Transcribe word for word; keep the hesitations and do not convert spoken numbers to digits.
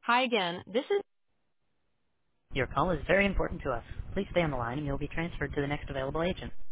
Hi again. This is Your call is very important to us. Please stay on the line and you'll be transferred to the next available agent.